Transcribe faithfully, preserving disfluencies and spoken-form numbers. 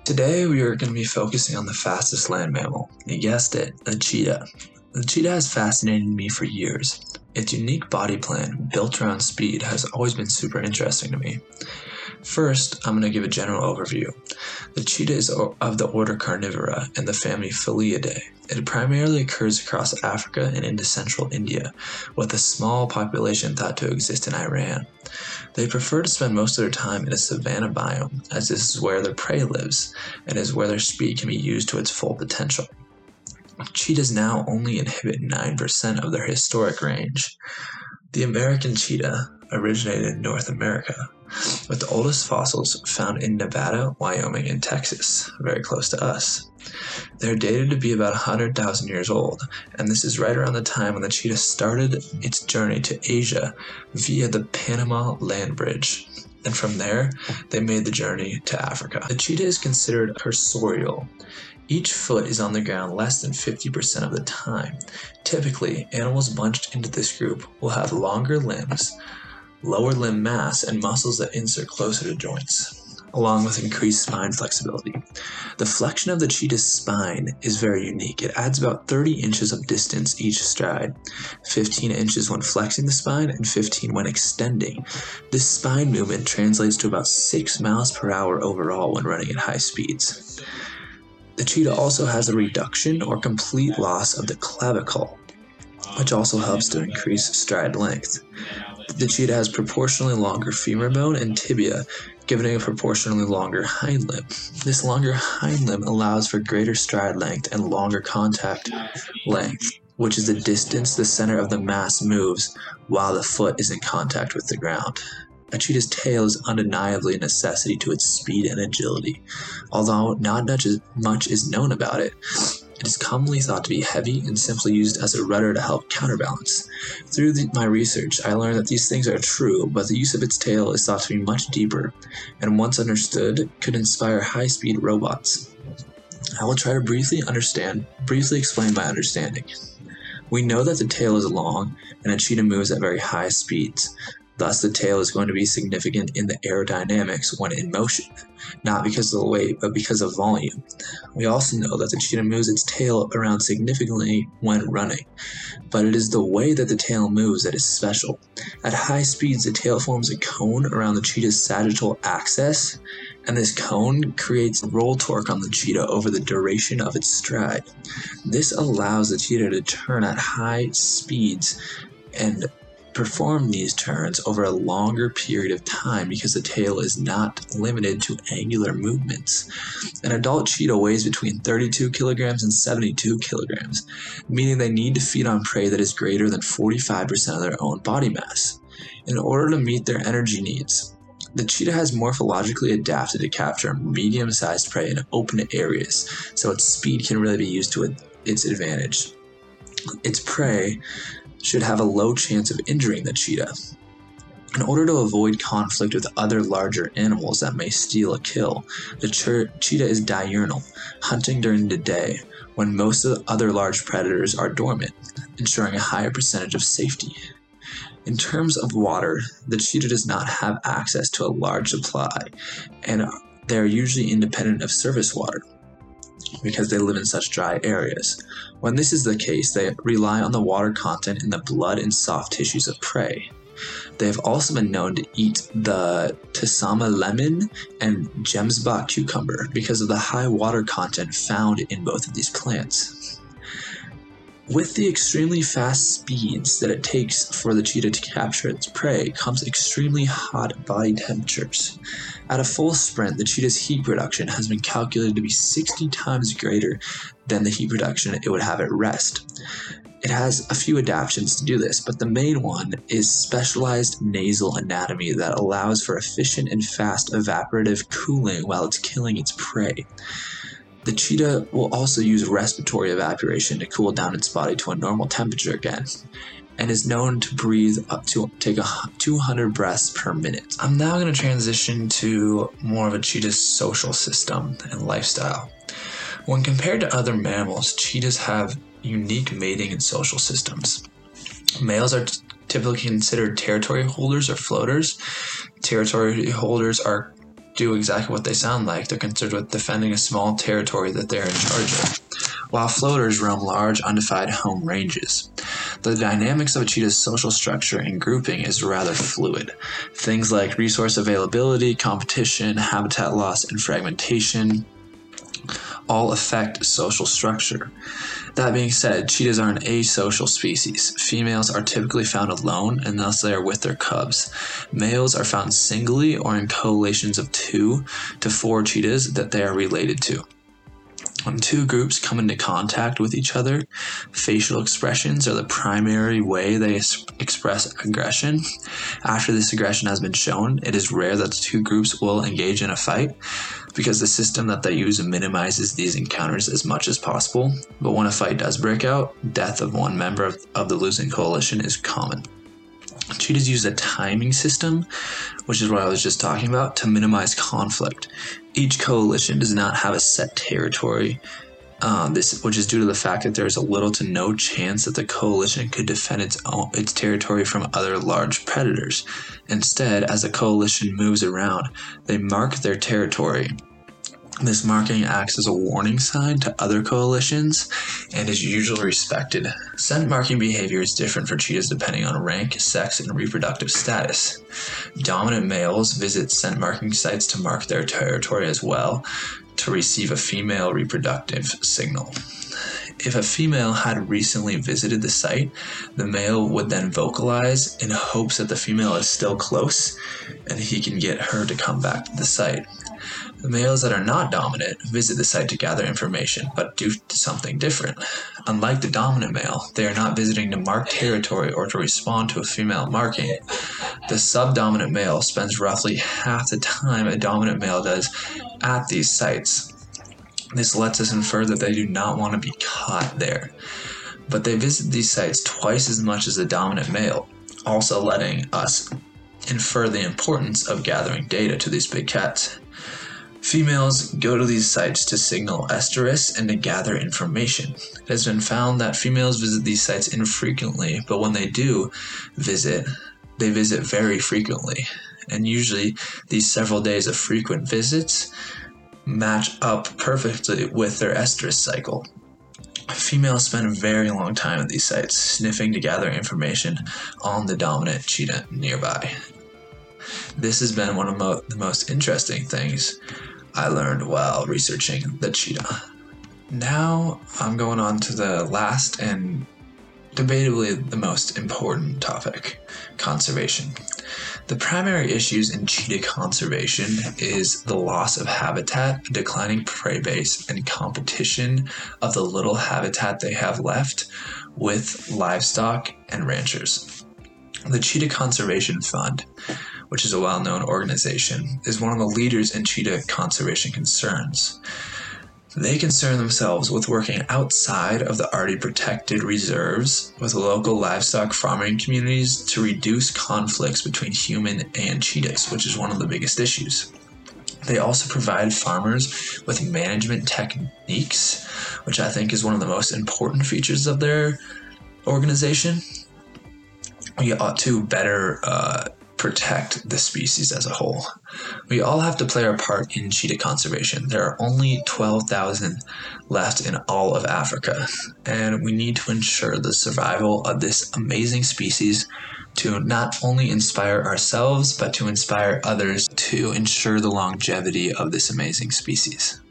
Today we are going to be focusing on the fastest land mammal. You guessed it, a cheetah. The cheetah has fascinated me for years. Its unique body plan, built around speed, has always been super interesting to me. First, I'm going to give a general overview. The cheetah is of the order Carnivora and the family Felidae. It primarily occurs across Africa and into central India, with a small population thought to exist in Iran. They prefer to spend most of their time in a savanna biome, as this is where their prey lives, and is where their speed can be used to its full potential. Cheetahs now only inhabit nine percent of their historic range. The American cheetah originated in North America, with the oldest fossils found in Nevada, Wyoming, and Texas, very close to us. They're dated to be about one hundred thousand years old, and this is right around the time when the cheetah started its journey to Asia via the Panama Land Bridge. And from there, they made the journey to Africa. The cheetah is considered cursorial. Each foot is on the ground less than fifty percent of the time. Typically, animals bunched into this group will have longer limbs, lower limb mass, and muscles that insert closer to joints, along with increased spine flexibility. The flexion of the cheetah's spine is very unique. It adds about thirty inches of distance each stride, fifteen inches when flexing the spine and fifteen when extending. This spine movement translates to about six miles per hour overall when running at high speeds. The cheetah also has a reduction or complete loss of the clavicle, which also helps to increase stride length. The cheetah has proportionally longer femur bone and tibia, giving it a proportionally longer hind limb. This longer hind limb allows for greater stride length and longer contact length, which is the distance the center of the mass moves while the foot is in contact with the ground. A cheetah's tail is undeniably a necessity to its speed and agility. Although not much is known about it, it is commonly thought to be heavy and simply used as a rudder to help counterbalance. Through the, my research, I learned that these things are true, but the use of its tail is thought to be much deeper, and once understood, could inspire high-speed robots. I will try to briefly understand, briefly explain my understanding. We know that the tail is long, and a cheetah moves at very high speeds. Thus, the tail is going to be significant in the aerodynamics when in motion, not because of the weight, but because of volume. We also know that the cheetah moves its tail around significantly when running, but it is the way that the tail moves that is special. At high speeds, the tail forms a cone around the cheetah's sagittal axis, and this cone creates roll torque on the cheetah over the duration of its stride. This allows the cheetah to turn at high speeds and perform these turns over a longer period of time because the tail is not limited to angular movements. An adult cheetah weighs between thirty-two kilograms and seventy-two kilograms, meaning they need to feed on prey that is greater than forty-five percent of their own body mass. In order to meet their energy needs, the cheetah has morphologically adapted to capture medium-sized prey in open areas, so its speed can really be used to its advantage. Its prey should have a low chance of injuring the cheetah. In order to avoid conflict with other larger animals that may steal a kill, the che- cheetah is diurnal, hunting during the day when most of the other large predators are dormant, ensuring a higher percentage of safety. In terms of water, the cheetah does not have access to a large supply, and they are usually independent of surface water, because they live in such dry areas. When this is the case, they rely on the water content in the blood and soft tissues of prey. They have also been known to eat the Tessama lemon and Gemsbach cucumber because of the high water content found in both of these plants. With the extremely fast speeds that it takes for the cheetah to capture its prey comes extremely hot body temperatures. At a full sprint, the cheetah's heat production has been calculated to be sixty times greater than the heat production it would have at rest. It has a few adaptations to do this, but the main one is specialized nasal anatomy that allows for efficient and fast evaporative cooling while it's killing its prey. The cheetah will also use respiratory evaporation to cool down its body to a normal temperature again, and is known to breathe up to take a two hundred breaths per minute. I'm now going to transition to more of a cheetah's social system and lifestyle. When compared to other mammals, cheetahs have unique mating and social systems. Males are t- typically considered territory holders or floaters. Territory holders are do exactly what they sound like. They're concerned with defending a small territory that they're in charge of, while floaters roam large, undefined home ranges. The dynamics of a cheetah's social structure and grouping is rather fluid. Things like resource availability, competition, habitat loss, and fragmentation all affect social structure. That being said, cheetahs are an asocial species. Females are typically found alone, and thus they are with their cubs. Males are found singly or in coalitions of two to four cheetahs that they are related to. When two groups come into contact with each other, facial expressions are the primary way they es- express aggression. After this aggression has been shown, it is rare that the two groups will engage in a fight because the system that they use minimizes these encounters as much as possible. But when a fight does break out, death of one member of, of the losing coalition is common. Cheetahs use a timing system, which is what I was just talking about, to minimize conflict. Each coalition does not have a set territory, uh, this, which is due to the fact that there is a little to no chance that the coalition could defend its own, its territory from other large predators. Instead, as the coalition moves around, they mark their territory. This marking acts as a warning sign to other coalitions and is usually respected. Scent marking behavior is different for cheetahs depending on rank, sex, and reproductive status. Dominant males visit scent marking sites to mark their territory as well to receive a female reproductive signal. If a female had recently visited the site, the male would then vocalize in hopes that the female is still close and he can get her to come back to the site. The males that are not dominant visit the site to gather information, but do something different. Unlike the dominant male, they are not visiting to mark territory or to respond to a female marking. The subdominant male spends roughly half the time a dominant male does at these sites. This lets us infer that they do not want to be caught there, but they visit these sites twice as much as the dominant male, also letting us infer the importance of gathering data to these big cats. Females go to these sites to signal estrus and to gather information. It has been found that females visit these sites infrequently, but when they do visit, they visit very frequently. And usually these several days of frequent visits match up perfectly with their estrus cycle. Females spend a very long time at these sites, sniffing to gather information on the dominant cheetah nearby. This has been one of mo- the most interesting things I learned while researching the cheetah. Now I'm going on to the last and debatably the most important topic, conservation. The primary issues in cheetah conservation is the loss of habitat, declining prey base, and competition of the little habitat they have left with livestock and ranchers. The Cheetah Conservation Fund, which is a well-known organization, is one of the leaders in cheetah conservation concerns. They concern themselves with working outside of the already protected reserves with local livestock farming communities to reduce conflicts between human and cheetahs, which is one of the biggest issues. They also provide farmers with management techniques, which I think is one of the most important features of their organization. We ought to better uh, protect the species as a whole. We all have to play our part in cheetah conservation. There are only twelve thousand left in all of Africa, and we need to ensure the survival of this amazing species to not only inspire ourselves, but to inspire others to ensure the longevity of this amazing species.